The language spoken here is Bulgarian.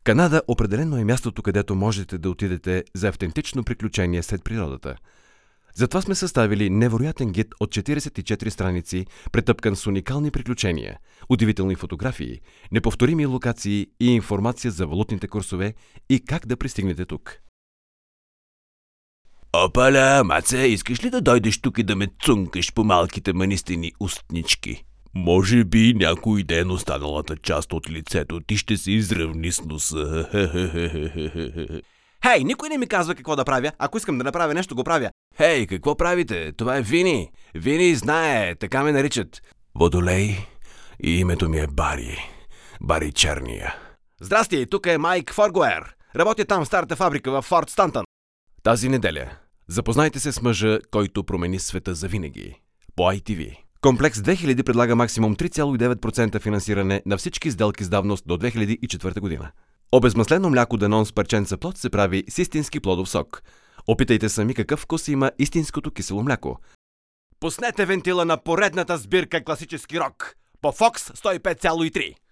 Канада определено е мястото, където можете да отидете за автентично приключение след природата. Затова сме съставили невероятен гид от 44 страници, претъпкан с уникални приключения, удивителни фотографии, неповторими локации и информация за валутните курсове и как да пристигнете тук. Опаля, Маце, искаш ли да дойдеш тук и да ме цункаш по малките манистени устнички? Може би някой ден останалата част от лицето ти ще се изравни с носа. Хей, никой не ми казва какво да правя. Ако искам да направя нещо, го правя. Хей, какво правите? Това е Вини. Вини знае, така ме наричат. Водолей и името ми е Бари. Бари Черния. Здрасти, тук е Майк Форгуер. Работя там в старата фабрика в Форт Стантън. Тази неделя запознайте се с мъжа, който промени света завинаги. По ITV. Комплекс 2000 предлага максимум 3,9% финансиране на всички сделки с давност до 2004 година. Обезмаслено мляко Данон с парченца плод се прави с истински плодов сок. Опитайте сами какъв вкус има истинското кисело мляко. Пуснете вентила на поредната сбирка класически рок по Fox 105,3.